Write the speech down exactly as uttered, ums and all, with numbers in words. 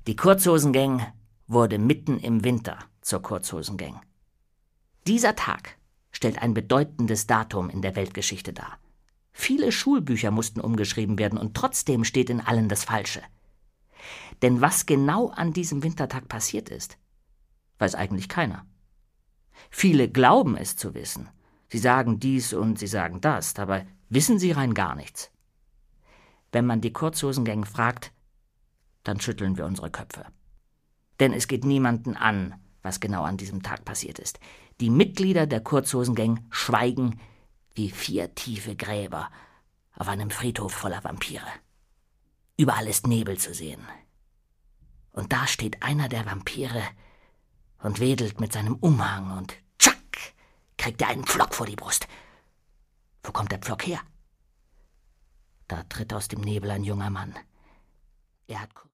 Die Kurzhosengang wurde mitten im Winter zur Kurzhosengang. Dieser Tag stellt ein bedeutendes Datum in der Weltgeschichte dar. Viele Schulbücher mussten umgeschrieben werden und trotzdem steht in allen das Falsche. Denn was genau an diesem Wintertag passiert ist, weiß eigentlich keiner. Viele glauben es zu wissen. Sie sagen dies und sie sagen das, dabei wissen sie rein gar nichts. Wenn man die Kurzhosengang fragt, dann schütteln wir unsere Köpfe. Denn es geht niemanden an, was genau an diesem Tag passiert ist. Die Mitglieder der Kurzhosengang schweigen wie vier tiefe Gräber auf einem Friedhof voller Vampire. Überall ist Nebel zu sehen. Und da steht einer der Vampire und wedelt mit seinem Umhang und tschack, kriegt er einen Pflock vor die Brust. Wo kommt der Pflock her? Da tritt aus dem Nebel ein junger Mann. Er hat